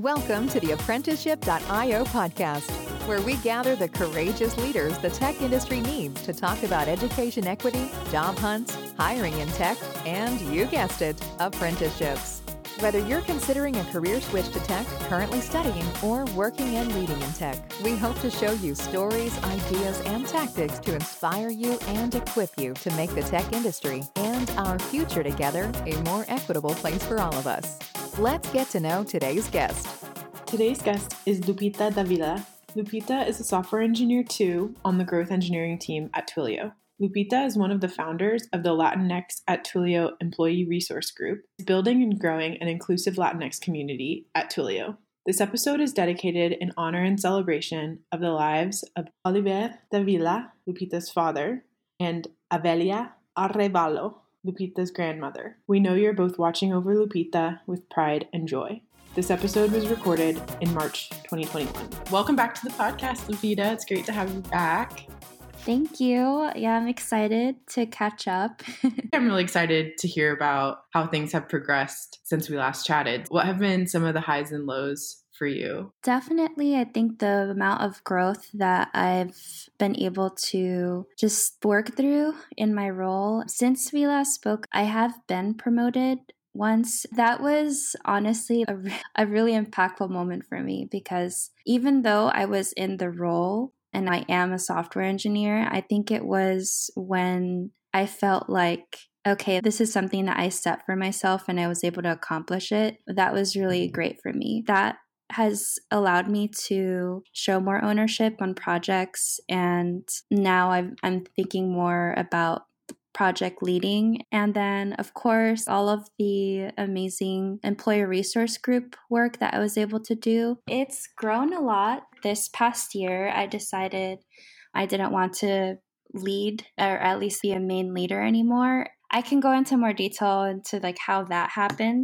Welcome to the Apprenticeship.io podcast, where we gather the courageous leaders the tech industry needs to talk about education equity, job hunts, hiring in tech, and you guessed it, apprenticeships. Whether you're considering a career switch to tech, currently studying, or working and leading in tech, we hope to show you stories, ideas, and tactics to inspire you and equip you to make the tech industry and our future together a more equitable place for all of us. Let's get to know today's guest. Today's guest is Lupita Davila. Lupita is a software engineer too on the growth engineering team at Twilio. Lupita is one of the founders of the Latinx at Twilio Employee Resource Group, building and growing an inclusive Latinx community at Twilio. This episode is dedicated in honor and celebration of the lives of Oliver Davila, Lupita's father, and Avelia Arrevalo, Lupita's grandmother. We know you're both watching over Lupita with pride and joy. This episode was recorded in March 2021. Welcome back to the podcast, Lupita. It's great to have you back. Thank you. Yeah, I'm excited to catch up. I'm really excited to hear about how things have progressed since we last chatted. What have been some of the highs and lows for you? Definitely, I think the amount of growth that I've been able to just work through in my role. Since we last spoke, I have been promoted once. That was honestly a really impactful moment for me because even though I was in the role and I am a software engineer, I think it was when I felt like, okay, this is something that I set for myself and I was able to accomplish it. That was really great for me. That has allowed me to show more ownership on projects. And now I'm thinking more about project leading. And then, of course, all of the amazing employer resource group work that I was able to do. It's grown a lot. This past year, I decided I didn't want to lead or at least be a main leader anymore. I can go into more detail into like how that happened,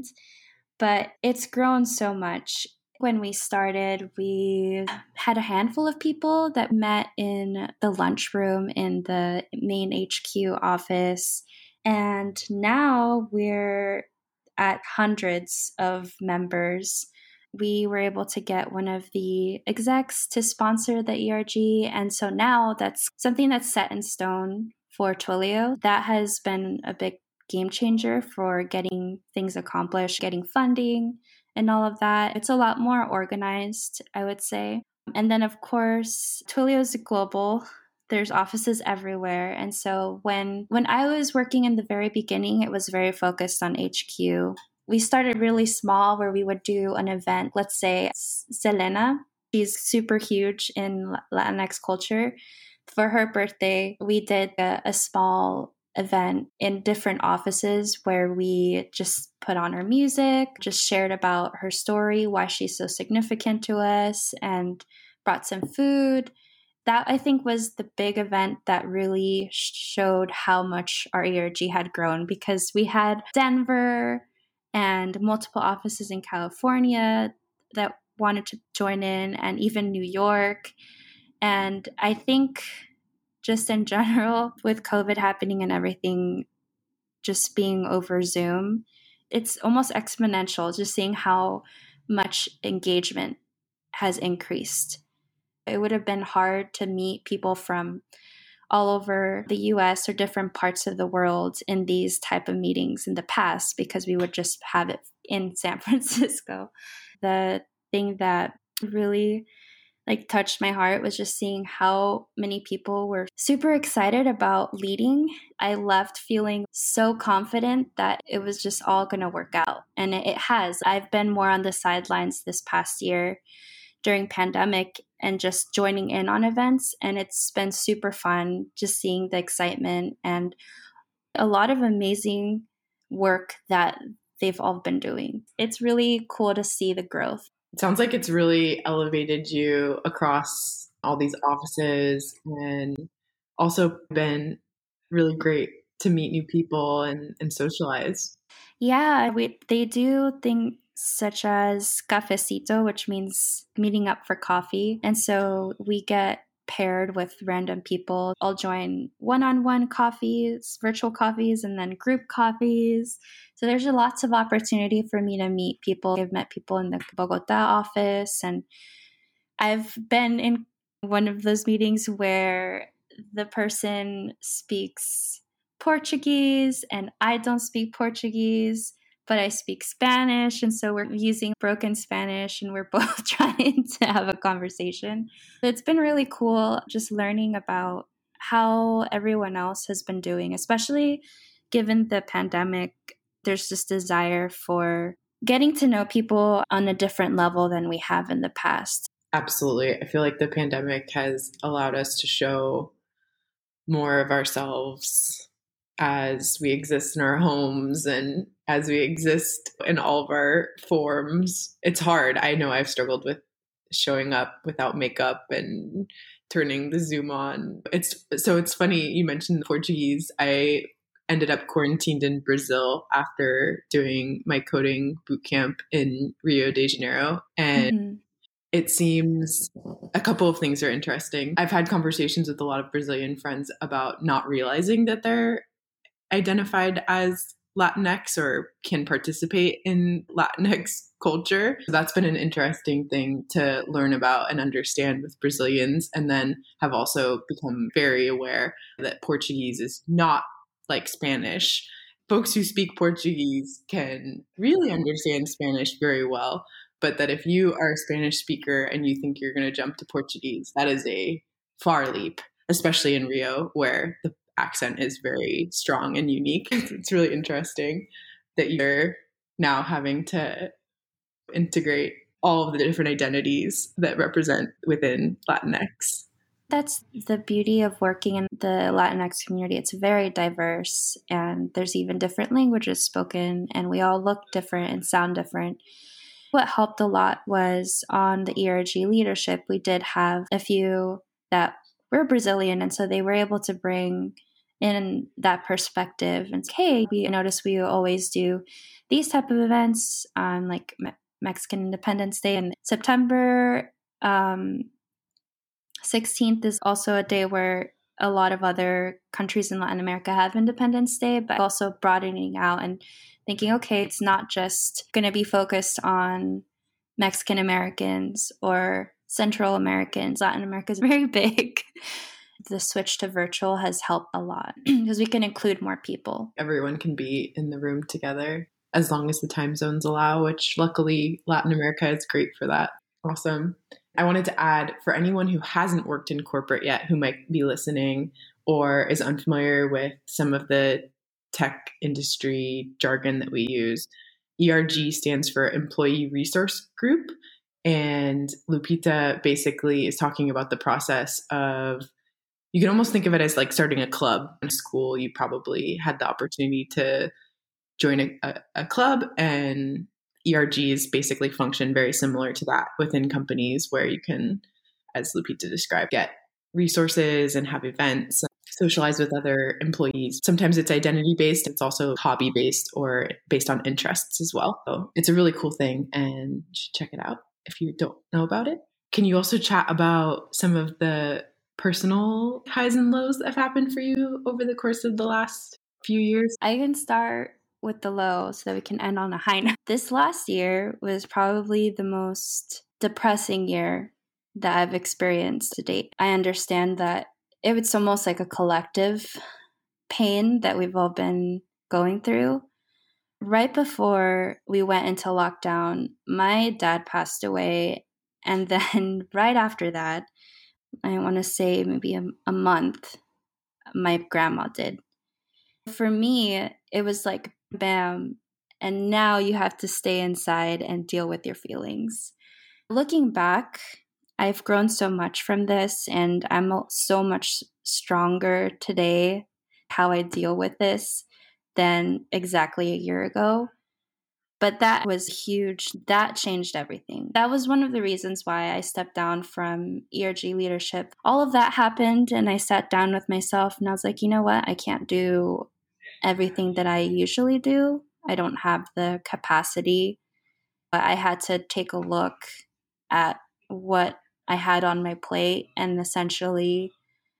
but it's grown so much. When we started, we had a handful of people that met in the lunchroom in the main HQ office. And now we're at hundreds of members. We were able to get one of the execs to sponsor the ERG. And so now that's something that's set in stone for Twilio. That has been a big game changer for getting things accomplished, getting funding, and all of that. It's a lot more organized, I would say. And then, of course, Twilio is global. There's offices everywhere. And so when I was working in the very beginning, it was very focused on HQ. We started really small where we would do an event. Let's say Selena, she's super huge in Latinx culture. For her birthday, we did a small event in different offices where we just put on her music, just shared about her story, why she's so significant to us, and brought some food. That, I think, was the big event that really showed how much our ERG had grown because we had Denver and multiple offices in California that wanted to join in, and even New York. And I think just in general, with COVID happening and everything just being over Zoom, it's almost exponential just seeing how much engagement has increased. It would have been hard to meet people from all over the US or different parts of the world in these type of meetings in the past because we would just have it in San Francisco. The thing that really touched my heart was just seeing how many people were super excited about leading. I left feeling so confident that it was just all going to work out. And it has. I've been more on the sidelines this past year during pandemic and just joining in on events. And it's been super fun just seeing the excitement and a lot of amazing work that they've all been doing. It's really cool to see the growth. It sounds like it's really elevated you across all these offices and also been really great to meet new people and socialize. Yeah, they do things such as cafecito, which means meeting up for coffee. And so we get paired with random people. I'll join one-on-one coffees, virtual coffees, and then group coffees. So there's lots of opportunity for me to meet people. I've met people in the Bogota office, and I've been in one of those meetings where the person speaks Portuguese and I don't speak Portuguese, but I speak Spanish. And so we're using broken Spanish and we're both trying to have a conversation. It's been really cool just learning about how everyone else has been doing, especially given the pandemic. There's this desire for getting to know people on a different level than we have in the past. Absolutely. I feel like the pandemic has allowed us to show more of ourselves as we exist in our homes and as we exist in all of our forms. It's hard. I know I've struggled with showing up without makeup and turning the Zoom on. It's funny you mentioned Portuguese. I ended up quarantined in Brazil after doing my coding boot camp in Rio de Janeiro. And it seems a couple of things are interesting. I've had conversations with a lot of Brazilian friends about not realizing that they're identified as Latinx or can participate in Latinx culture. So that's been an interesting thing to learn about and understand with Brazilians, and then have also become very aware that Portuguese is not like Spanish. Folks who speak Portuguese can really understand Spanish very well, but that if you are a Spanish speaker and you think you're going to jump to Portuguese, that is a far leap, especially in Rio, where the accent is very strong and unique. It's really interesting that you're now having to integrate all of the different identities that represent within Latinx. That's the beauty of working in the Latinx community. It's very diverse, and there's even different languages spoken, and we all look different and sound different. What helped a lot was on the ERG leadership, we did have a few that were Brazilian, and so they were able to bring in that perspective and say, hey, we notice we always do these type of events on like Mexican Independence Day in September. 16th is also a day where a lot of other countries in Latin America have Independence Day, but also broadening out and thinking, okay, it's not just going to be focused on Mexican Americans or Central Americans. Latin America is very big. The switch to virtual has helped a lot because we can include more people. Everyone can be in the room together as long as the time zones allow, which luckily Latin America is great for that. Awesome. I wanted to add, for anyone who hasn't worked in corporate yet, who might be listening or is unfamiliar with some of the tech industry jargon that we use, ERG stands for Employee Resource Group. And Lupita basically is talking about the process of, you can almost think of it as like starting a club. In school, you probably had the opportunity to join a club, and ERGs basically function very similar to that within companies, where you can, as Lupita described, get resources and have events, socialize with other employees. Sometimes it's identity-based. It's also hobby-based or based on interests as well. So it's a really cool thing, and you should check it out if you don't know about it. Can you also chat about some of the personal highs and lows that have happened for you over the course of the last few years? I can start with the low so that we can end on a high note. This last year was probably the most depressing year that I've experienced to date. I understand that it's almost like a collective pain that we've all been going through. Right before we went into lockdown, my dad passed away. And then right after that, I want to say maybe a month, my grandma did. For me, it was like, bam, and now you have to stay inside and deal with your feelings. Looking back, I've grown so much from this, and I'm so much stronger today how I deal with this than exactly a year ago. But that was huge. That changed everything. That was one of the reasons why I stepped down from ERG leadership. All of that happened, and I sat down with myself, and I was like, you know what? I can't do everything that I usually do. I don't have the capacity. But I had to take a look at what I had on my plate and essentially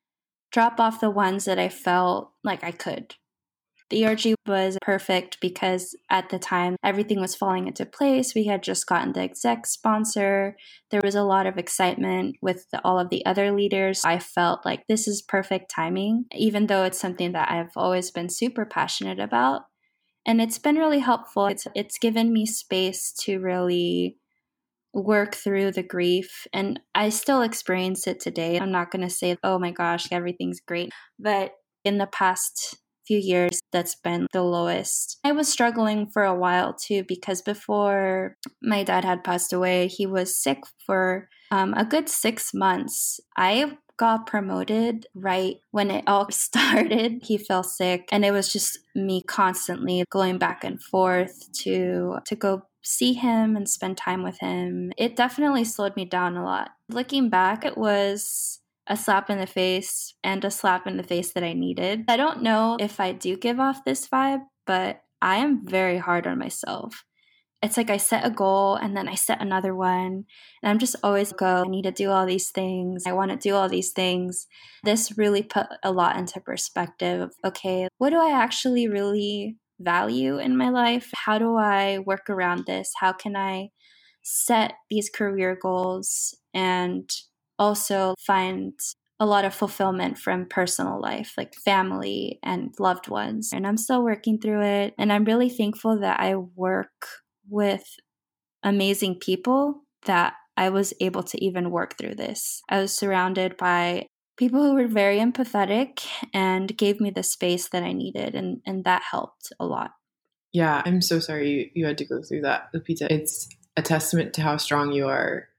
drop off the ones that I felt like I could. The ERG was perfect because at the time, everything was falling into place. We had just gotten the exec sponsor. There was a lot of excitement with all of the other leaders. I felt like this is perfect timing, even though it's something that I've always been super passionate about. And it's been really helpful. It's given me space to really work through the grief. And I still experience it today. I'm not going to say, oh my gosh, everything's great. But in the past few years, that's been the lowest. I was struggling for a while too, because before my dad had passed away, he was sick for a good 6 months. I got promoted right when it all started. He fell sick, and it was just me constantly going back and forth to go see him and spend time with him. It definitely slowed me down a lot. Looking back, it was a slap in the face and a slap in the face that I needed. I don't know if I do give off this vibe, but I am very hard on myself. It's like I set a goal and then I set another one, and I'm just always I need to do all these things. I want to do all these things. This really put a lot into perspective of, okay, what do I actually really value in my life? How do I work around this? How can I set these career goals and also find a lot of fulfillment from personal life, like family and loved ones? And I'm still working through it. And I'm really thankful that I work with amazing people that I was able to even work through this. I was surrounded by people who were very empathetic and gave me the space that I needed, and that helped a lot. Yeah, I'm so sorry you had to go through that, Lupita. It's a testament to how strong you are,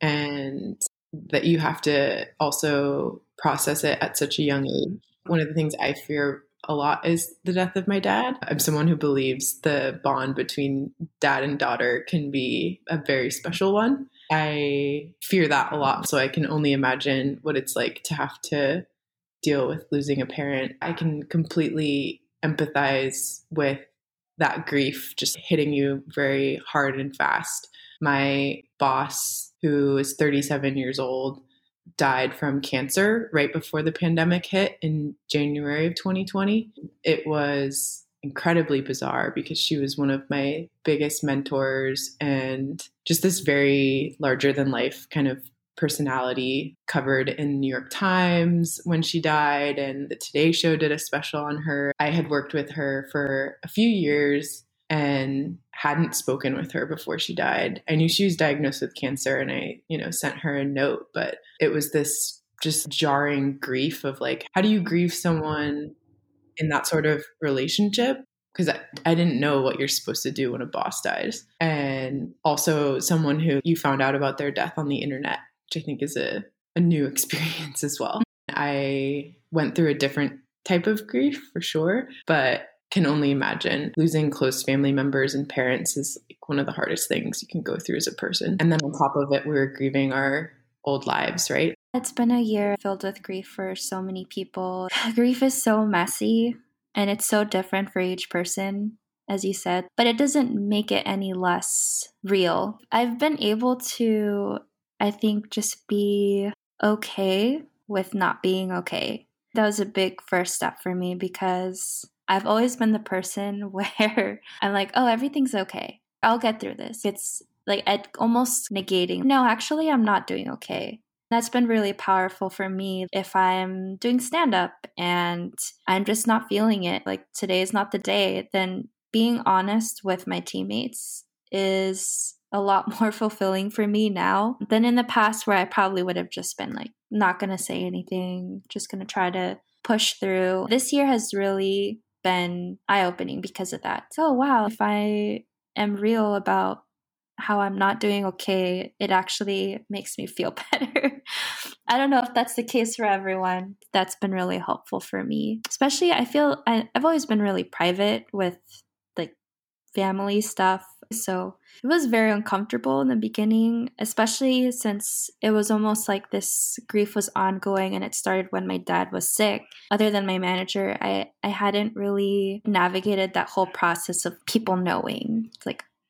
and that you have to also process it at such a young age. One of the things I fear a lot is the death of my dad. I'm someone who believes the bond between dad and daughter can be a very special one. I fear that a lot, so I can only imagine what it's like to have to deal with losing a parent. I can completely empathize with that grief just hitting you very hard and fast. My boss, who is 37 years old, died from cancer right before the pandemic hit in January of 2020. It was incredibly bizarre because she was one of my biggest mentors and just this very larger than life kind of personality, covered in New York Times when she died, and the Today Show did a special on her. I had worked with her for a few years and hadn't spoken with her before she died. I knew she was diagnosed with cancer, and I, sent her a note, but it was this just jarring grief of like, how do you grieve someone in that sort of relationship? Because I didn't know what you're supposed to do when a boss dies. And also someone who you found out about their death on the internet, which I think is a new experience as well. I went through a different type of grief for sure, but can only imagine losing close family members and parents is like one of the hardest things you can go through as a person. And then on top of it, we were grieving our old lives, right? It's been a year filled with grief for so many people. Grief is so messy and it's so different for each person, as you said, but it doesn't make it any less real. I've been able to, I think, just be okay with not being okay. That was a big first step for me because I've always been the person where I'm like, oh, everything's okay. I'll get through this. It's like almost negating, no, actually, I'm not doing okay. That's been really powerful for me. If I'm doing stand-up and I'm just not feeling it, like today is not the day, then being honest with my teammates is a lot more fulfilling for me now than in the past, where I probably would have just been like, not going to say anything, just going to try to push through. This year has really been eye-opening because of that. So, wow, if I am real about how I'm not doing okay, it actually makes me feel better. I don't know if that's the case for everyone. That's been really helpful for me. Especially, I feel I've always been really private with like family stuff. So it was very uncomfortable in the beginning, especially since it was almost like this grief was ongoing and it started when my dad was sick. Other than my manager, I hadn't really navigated that whole process of people knowing. It's like,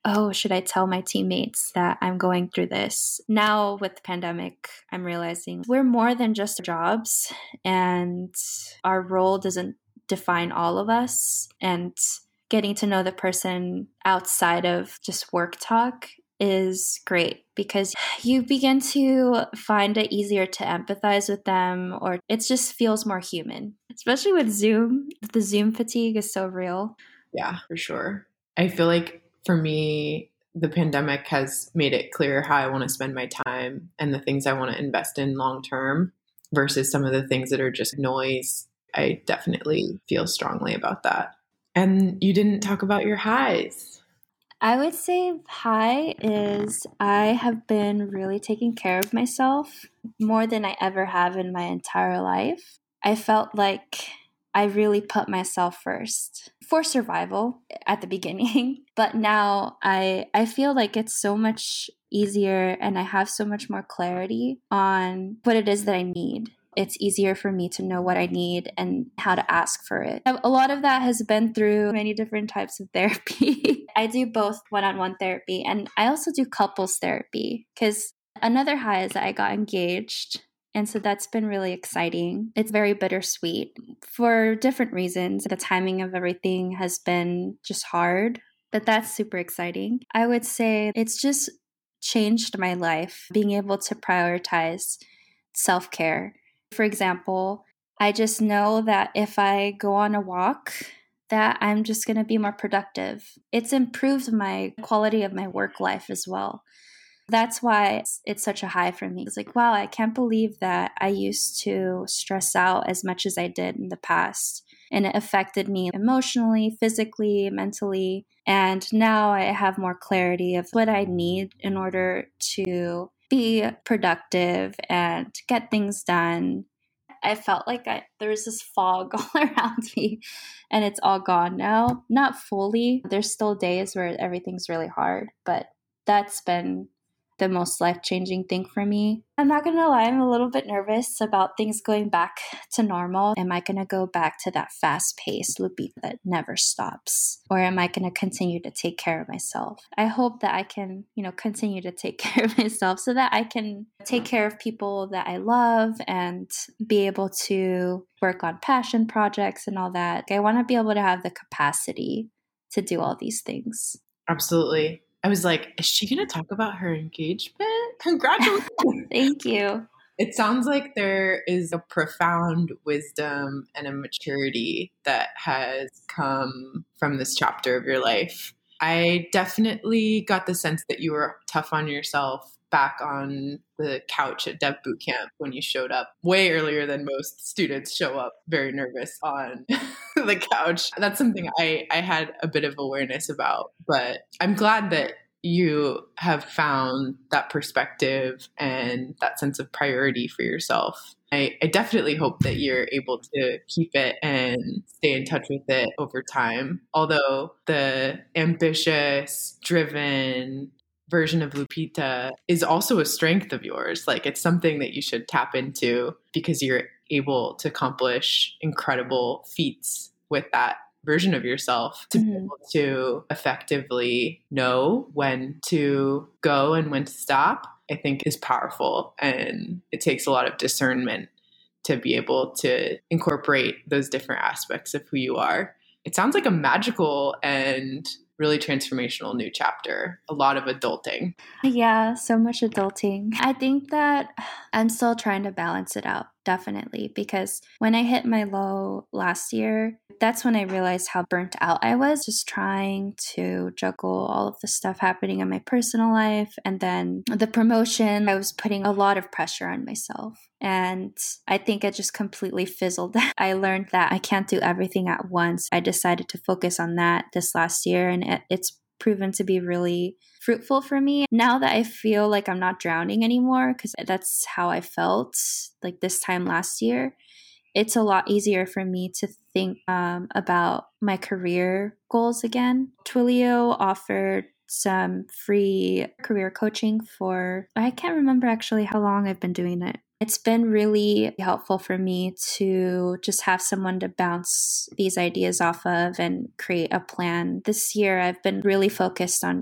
oh, should I tell my teammates that I'm going through this? Now with the pandemic, I'm realizing we're more than just jobs, and our role doesn't define all of us. And getting to know the person outside of just work talk is great because you begin to find it easier to empathize with them, or it just feels more human, especially with Zoom. The Zoom fatigue is so real. Yeah, for sure. I feel like for me, the pandemic has made it clear how I want to spend my time and the things I want to invest in long term versus some of the things that are just noise. I definitely feel strongly about that. And you didn't talk about your highs. I would say high is I have been really taking care of myself more than I ever have in my entire life. I felt like I really put myself first for survival at the beginning. But now I feel like it's so much easier and I have so much more clarity on what it is that I need. It's easier for me to know what I need and how to ask for it. A lot of that has been through many different types of therapy. I do both one-on-one therapy and I also do couples therapy because another high is that I got engaged. And so that's been really exciting. It's very bittersweet for different reasons. The timing of everything has been just hard, but that's super exciting. I would say it's just changed my life, being able to prioritize self-care. For example, I just know that if I go on a walk, that I'm just going to be more productive. It's improved my quality of my work life as well. That's why it's such a high for me. It's like, wow, I can't believe that I used to stress out as much as I did in the past. And it affected me emotionally, physically, mentally. And now I have more clarity of what I need in order to be productive and get things done. I felt like there was this fog all around me and it's all gone now. Not fully. There's still days where everything's really hard, but that's been the most life-changing thing for me. I'm not going to lie, I'm a little bit nervous about things going back to normal. Am I going to go back to that fast-paced Lupita that never stops? Or am I going to continue to take care of myself? I hope that I can, continue to take care of myself so that I can take care of people that I love and be able to work on passion projects and all that. I want to be able to have the capacity to do all these things. Absolutely. I was like, is she going to talk about her engagement? Congratulations. Thank you. It sounds like there is a profound wisdom and a maturity that has come from this chapter of your life. I definitely got the sense that you were tough on yourself back on the couch at Dev Bootcamp when you showed up way earlier than most students show up very nervous on the couch. That's something I had a bit of awareness about, but I'm glad that you have found that perspective and that sense of priority for yourself. I definitely hope that you're able to keep it and stay in touch with it over time. Although the ambitious, driven version of Lupita is also a strength of yours. Like, it's something that you should tap into because you're able to accomplish incredible feats with that version of yourself. To be able to effectively know when to go and when to stop, I think is powerful. And it takes a lot of discernment to be able to incorporate those different aspects of who you are. It sounds like a magical and really transformational new chapter. A lot of adulting. Yeah, so much adulting. I think that I'm still trying to balance it out, definitely, because when I hit my low last year, that's when I realized how burnt out I was, just trying to juggle all of the stuff happening in my personal life. And then the promotion, I was putting a lot of pressure on myself. And I think it just completely fizzled. I learned that I can't do everything at once. I decided to focus on that this last year, and it's proven to be really fruitful for me. Now that I feel like I'm not drowning anymore, because that's how I felt like this time last year, it's a lot easier for me to think about my career goals again. Twilio offered some free career coaching for, I can't remember actually how long I've been doing it. It's been really helpful for me to just have someone to bounce these ideas off of and create a plan. This year, I've been really focused on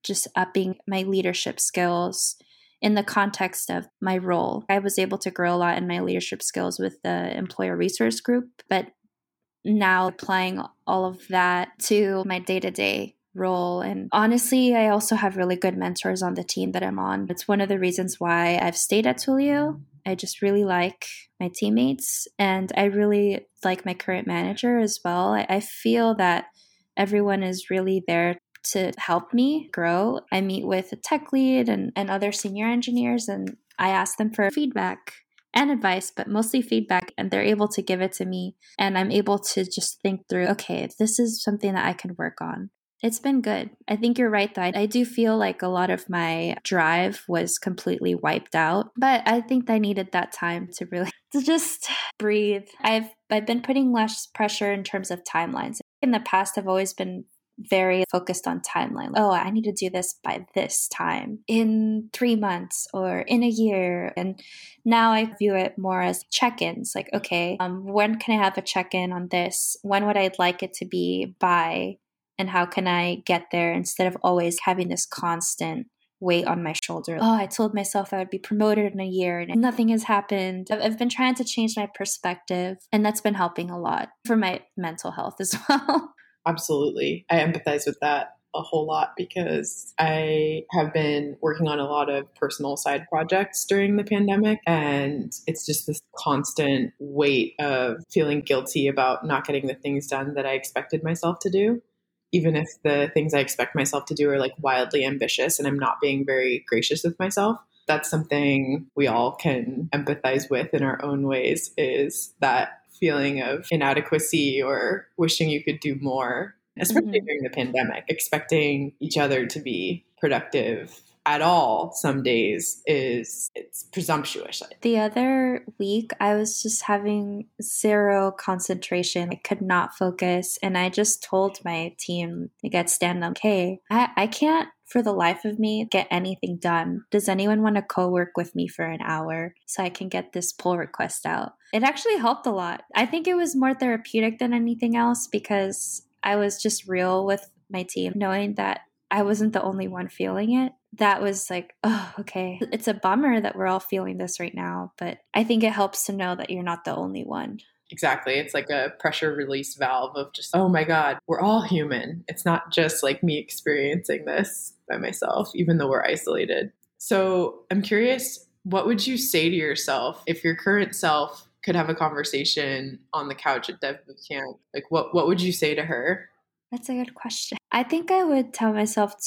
just upping my leadership skills in the context of my role. I was able to grow a lot in my leadership skills with the employer resource group, but now applying all of that to my day-to-day role. And honestly, I also have really good mentors on the team that I'm on. It's one of the reasons why I've stayed at Twilio. I just really like my teammates, and I really like my current manager as well. I feel that everyone is really there to help me grow. I meet with a tech lead and other senior engineers, and I ask them for feedback and advice, but mostly feedback, and they're able to give it to me. And I'm able to just think through, okay, this is something that I can work on. It's been good. I think you're right, though. I do feel like a lot of my drive was completely wiped out, but I think I needed that time to really to just breathe. I've been putting less pressure in terms of timelines. In the past, I've always been very focused on timeline. Oh, I need to do this by this time in 3 months or in a year. And now I view it more as check-ins. Like, okay, when can I have a check-in on this? When would I like it to be by? And how can I get there, instead of always having this constant weight on my shoulder? Oh, I told myself I would be promoted in a year and nothing has happened. I've been trying to change my perspective, and that's been helping a lot for my mental health as well. Absolutely. I empathize with that a whole lot because I have been working on a lot of personal side projects during the pandemic. And it's just this constant weight of feeling guilty about not getting the things done that I expected myself to do. Even if the things I expect myself to do are like wildly ambitious and I'm not being very gracious with myself. That's something we all can empathize with in our own ways, is that feeling of inadequacy or wishing you could do more, especially during the pandemic. Expecting each other to be productive at all some days it's presumptuous. The other week, I was just having zero concentration. I could not focus. And I just told my team, like at stand up, hey, I can't for the life of me get anything done. Does anyone want to co-work with me for an hour so I can get this pull request out? It actually helped a lot. I think it was more therapeutic than anything else, because I was just real with my team, knowing that I wasn't the only one feeling it. That was like, oh, okay. It's a bummer that we're all feeling this right now, but I think it helps to know that you're not the only one. Exactly. It's like a pressure release valve of just, oh my God, we're all human. It's not just like me experiencing this by myself, even though we're isolated. So I'm curious, what would you say to yourself if your current self could have a conversation on the couch at Dev Bootcamp? Like, what would you say to her? That's a good question. I think I would tell myself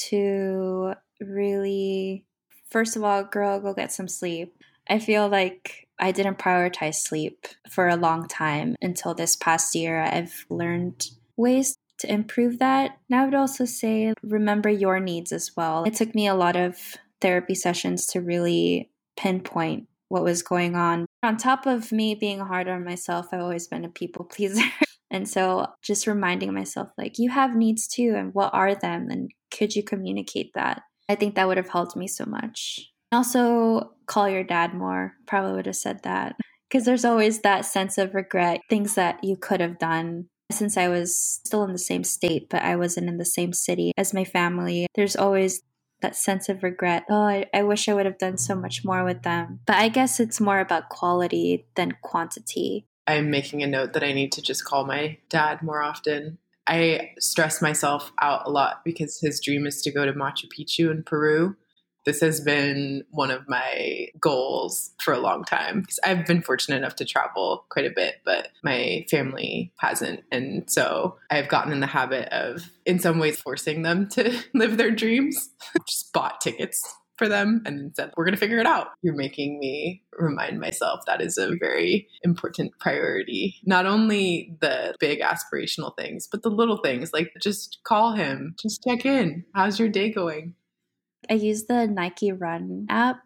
to really, first of all, girl, go get some sleep. I feel like I didn't prioritize sleep for a long time until this past year. I've learned ways to improve that. And I would also say, remember your needs as well. It took me a lot of therapy sessions to really pinpoint what was going on. On top of me being hard on myself, I've always been a people pleaser. And so just reminding myself, like, you have needs too, and what are them? And could you communicate that? I think that would have helped me so much. Also, call your dad more. Probably would have said that. Because there's always that sense of regret, things that you could have done. Since I was still in the same state, but I wasn't in the same city as my family, there's always that sense of regret. Oh, I wish I would have done so much more with them. But I guess it's more about quality than quantity. I'm making a note that I need to just call my dad more often. I stress myself out a lot because his dream is to go to Machu Picchu in Peru. This has been one of my goals for a long time because I've been fortunate enough to travel quite a bit, but my family hasn't. And so I've gotten in the habit of, in some ways, forcing them to live their dreams. Just bought tickets for them and then said, we're going to figure it out. You're making me remind myself that is a very important priority. Not only the big aspirational things, but the little things, like just call him, just check in. How's your day going? I use the Nike Run app,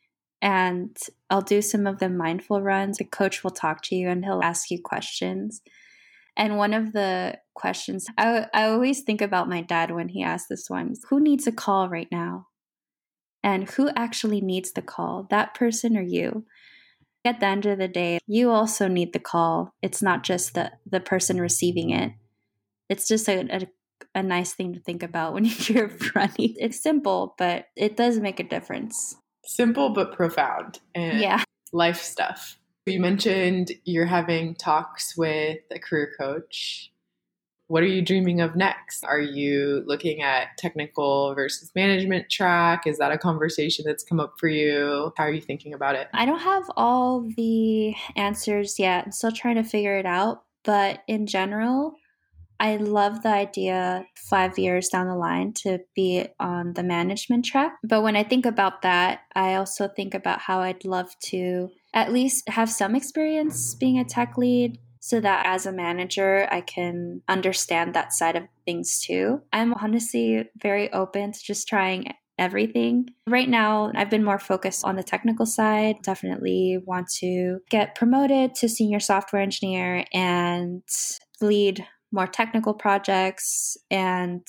and I'll do some of the mindful runs. A coach will talk to you and he'll ask you questions. And one of the questions, I always think about my dad when he asked this one, who needs a call right now? And who actually needs the call, that person or you? At the end of the day, you also need the call. It's not just the person receiving it. It's just a a nice thing to think about when you're running. It's simple, but it does make a difference. Simple but profound and life stuff. You mentioned you're having talks with a career coach. What are you dreaming of next? Are you looking at technical versus management track? Is that a conversation that's come up for you? How are you thinking about it? I don't have all the answers yet. I'm still trying to figure it out. But in general, I love the idea 5 years down the line to be on the management track. But when I think about that, I also think about how I'd love to at least have some experience being a tech lead so that as a manager, I can understand that side of things too. I'm honestly very open to just trying everything. Right now, I've been more focused on the technical side. Definitely want to get promoted to senior software engineer and lead more technical projects and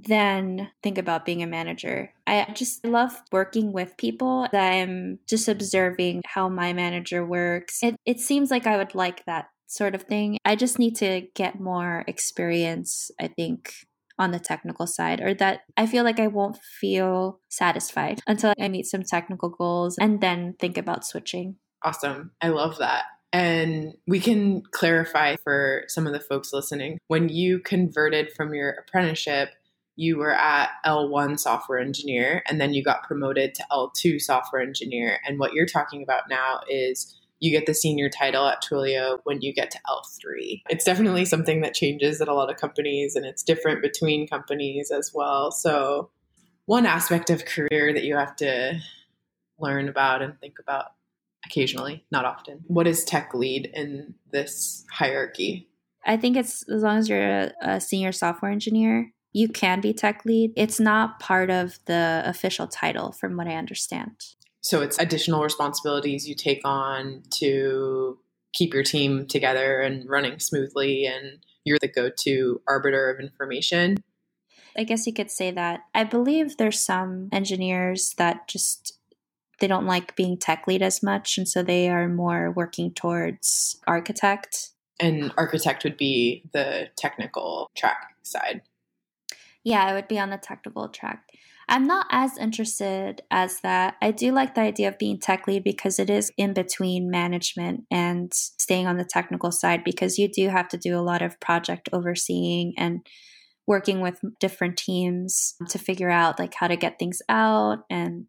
then think about being a manager. I just love working with people. I'm just observing how my manager works. It seems like I would like that sort of thing. I just need to get more experience, I think, on the technical side, or that I feel like I won't feel satisfied until I meet some technical goals and then think about switching. Awesome. I love that. And we can clarify for some of the folks listening. When you converted from your apprenticeship, you were at L1 software engineer, and then you got promoted to L2 software engineer. And what you're talking about now is you get the senior title at Twilio when you get to L3. It's definitely something that changes at a lot of companies, and it's different between companies as well. So one aspect of career that you have to learn about and think about occasionally, not often. What is tech lead in this hierarchy? I think it's as long as you're a senior software engineer, you can be tech lead. It's not part of the official title from what I understand. So it's additional responsibilities you take on to keep your team together and running smoothly, and you're the go-to arbiter of information. I guess you could say that. I believe there's some engineers that just they don't like being tech lead as much, and so they are more working towards architect. And architect would be the technical track side. Yeah, I would be on the technical track. I'm not as interested as that. I do like the idea of being tech lead because it is in between management and staying on the technical side, because you do have to do a lot of project overseeing and working with different teams to figure out like how to get things out and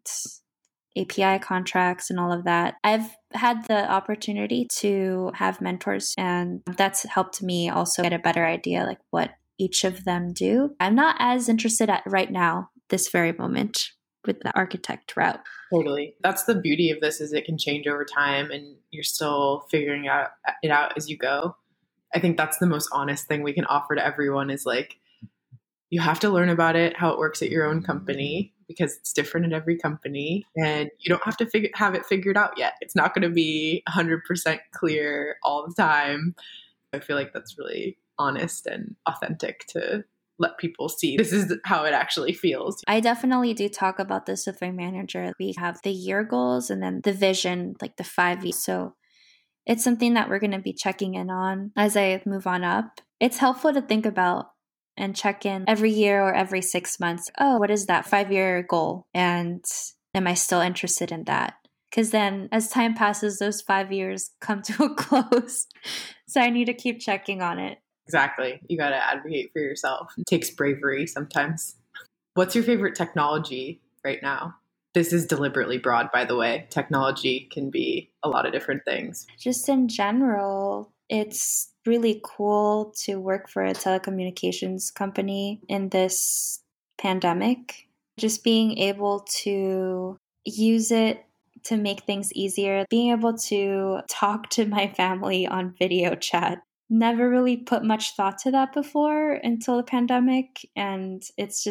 API contracts and all of that. I've had the opportunity to have mentors, and that's helped me also get a better idea like what each of them do. I'm not as interested at right now, this very moment, with the architect route. Totally. That's the beauty of this, is it can change over time and you're still figuring it out as you go. I think that's the most honest thing we can offer to everyone is like, you have to learn about it, how it works at your own company, because it's different at every company, and you don't have to have it figured out yet. It's not going to be 100% clear all the time. I feel like that's really honest and authentic to let people see this is how it actually feels. I definitely do talk about this with my manager. We have the year goals and then the vision, like the 5 years. So it's something that we're going to be checking in on as I move on up. It's helpful to think about and check in every year or every 6 months. Oh, what is that 5-year goal? And am I still interested in that? Because then as time passes, those 5 years come to a close. So I need to keep checking on it. Exactly. You got to advocate for yourself. It takes bravery sometimes. What's your favorite technology right now? This is deliberately broad, by the way. Technology can be a lot of different things. Just in general, it's really cool to work for a telecommunications company in this pandemic. Just being able to use it to make things easier, being able to talk to my family on video chat. Never really put much thought to that before until the pandemic, and it's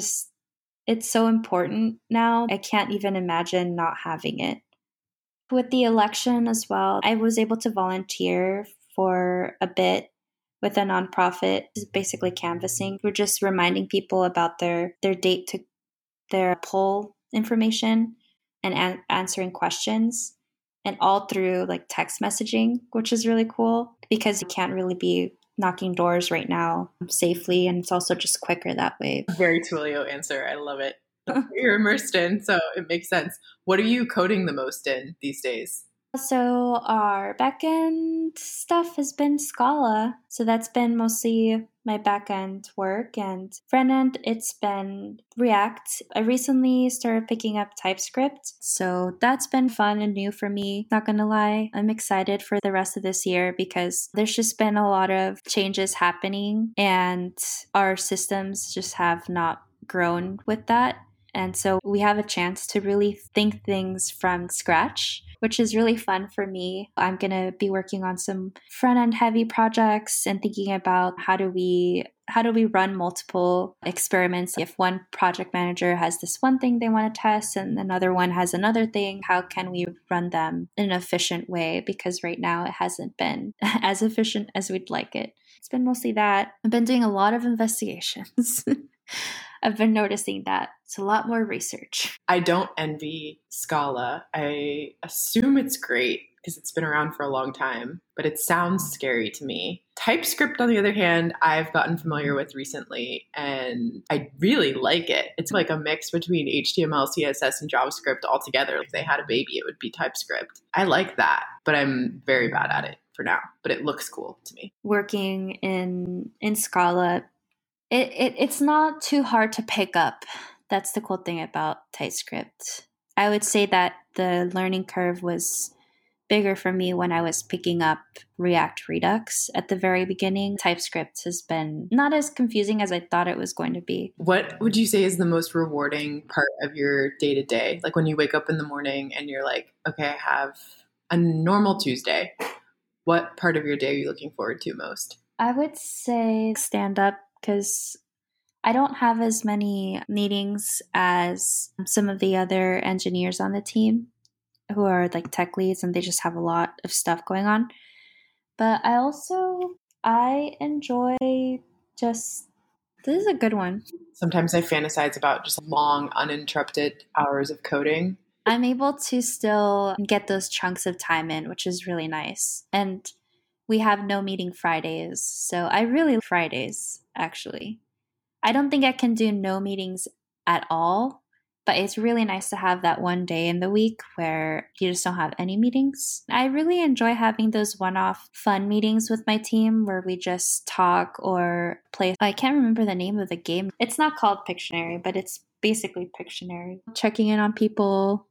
so important now. I can't even imagine not having it. With the election as well, I was able to volunteer for a bit with a nonprofit, basically canvassing. We're just reminding people about their date to their poll information and answering questions, and all through like text messaging, which is really cool because you can't really be knocking doors right now safely, and it's also just quicker that way. Very Twilio answer. I love it. You're immersed in, so it makes sense. What are you coding the most in these days? So our backend stuff has been Scala. So that's been mostly my backend work, and front end, it's been React. I recently started picking up TypeScript. So that's been fun and new for me. Not gonna lie, I'm excited for the rest of this year because there's just been a lot of changes happening and our systems just have not grown with that. And so we have a chance to really think things from scratch, which is really fun for me. I'm going to be working on some front-end heavy projects and thinking about how do we run multiple experiments. If one project manager has this one thing they want to test and another one has another thing, how can we run them in an efficient way? Because right now it hasn't been as efficient as we'd like it. It's been mostly that. I've been doing a lot of investigations. I've been noticing that. It's a lot more research. I don't envy Scala. I assume it's great because it's been around for a long time, but it sounds scary to me. TypeScript, on the other hand, I've gotten familiar with recently, and I really like it. It's like a mix between HTML, CSS, and JavaScript all together. If they had a baby, it would be TypeScript. I like that, but I'm very bad at it for now, but it looks cool to me. Working in Scala, it's not too hard to pick up. That's the cool thing about TypeScript. I would say that the learning curve was bigger for me when I was picking up React Redux at the very beginning. TypeScript has been not as confusing as I thought it was going to be. What would you say is the most rewarding part of your day-to-day? Like when you wake up in the morning and you're like, okay, I have a normal Tuesday. What part of your day are you looking forward to most? I would say stand up, because I don't have as many meetings as some of the other engineers on the team who are like tech leads, and they just have a lot of stuff going on. But I enjoy this is a good one. Sometimes I fantasize about just long, uninterrupted hours of coding. I'm able to still get those chunks of time in, which is really nice. And we have no meeting Fridays. So I really like Fridays, actually. I don't think I can do no meetings at all, but it's really nice to have that one day in the week where you just don't have any meetings. I really enjoy having those one-off fun meetings with my team where we just talk or play. I can't remember the name of the game. It's not called Pictionary, but it's basically Pictionary. Checking in on people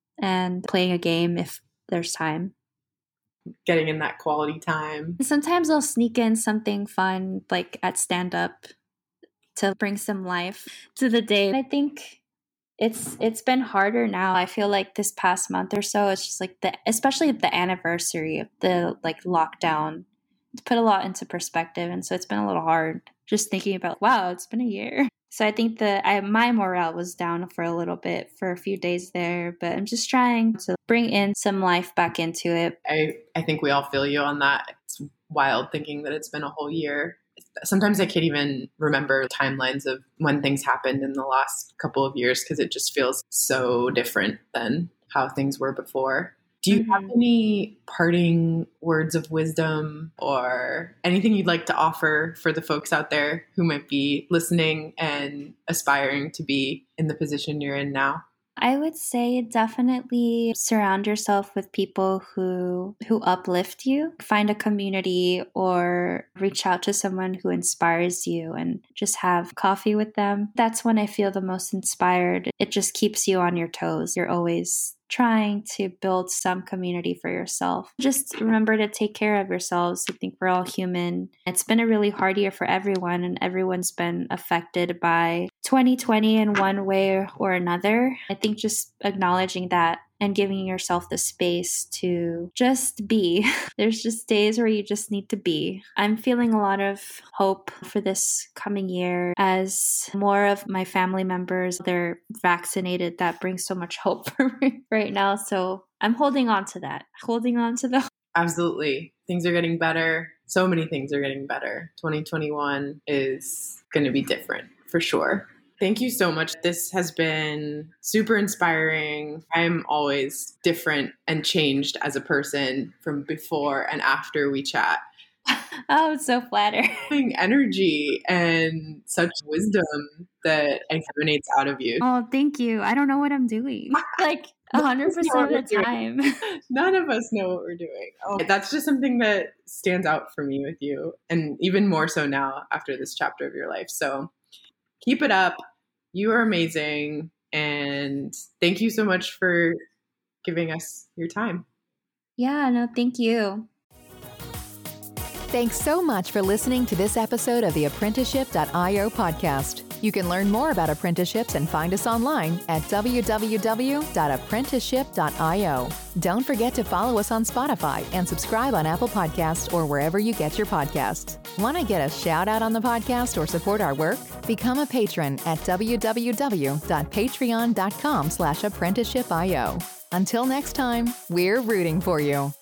and playing a game if there's time. Getting in that quality time. Sometimes I'll sneak in something fun, like at stand-up, to bring some life to the day. I think it's been harder now. I feel like this past month or so, it's just like especially the anniversary of the like lockdown, it's put a lot into perspective, and so it's been a little hard just thinking about, wow, it's been a year. So I think my morale was down for a little bit for a few days there, but I'm just trying to bring in some life back into it. I think we all feel you on that. It's wild thinking that it's been a whole year. Sometimes I can't even remember timelines of when things happened in the last couple of years because it just feels so different than how things were before. Do you have any parting words of wisdom or anything you'd like to offer for the folks out there who might be listening and aspiring to be in the position you're in now? I would say definitely surround yourself with people who uplift you. Find a community or reach out to someone who inspires you and just have coffee with them. That's when I feel the most inspired. It just keeps you on your toes. You're always trying to build some community for yourself. Just remember to take care of yourselves. I think we're all human. It's been a really hard year for everyone, and everyone's been affected by 2020 in one way or another. I think just acknowledging that and giving yourself the space to just be. There's just days where you just need to be. I'm feeling a lot of hope for this coming year as more of my family members, they're vaccinated. That brings so much hope for me right now. So I'm holding on to that. Holding on to the Absolutely. Things are getting better. So many things are getting better. 2021 is going to be different for sure. Thank you so much. This has been super inspiring. I'm always different and changed as a person from before and after we chat. Oh, I'm so flattered. Energy and such wisdom that emanates out of you. Oh, thank you. I don't know what I'm doing. Like 100% of the time. None of us know what we're doing. Oh, that's just something that stands out for me with you, and even more so now after this chapter of your life. So keep it up. You are amazing. And thank you so much for giving us your time. Yeah, no, thank you. Thanks so much for listening to this episode of the Apprenticeship.io podcast. You can learn more about apprenticeships and find us online at www.apprenticeship.io. Don't forget to follow us on Spotify and subscribe on Apple Podcasts or wherever you get your podcasts. Want to get a shout out on the podcast or support our work? Become a patron at www.patreon.com/apprenticeship.io. Until next time, we're rooting for you.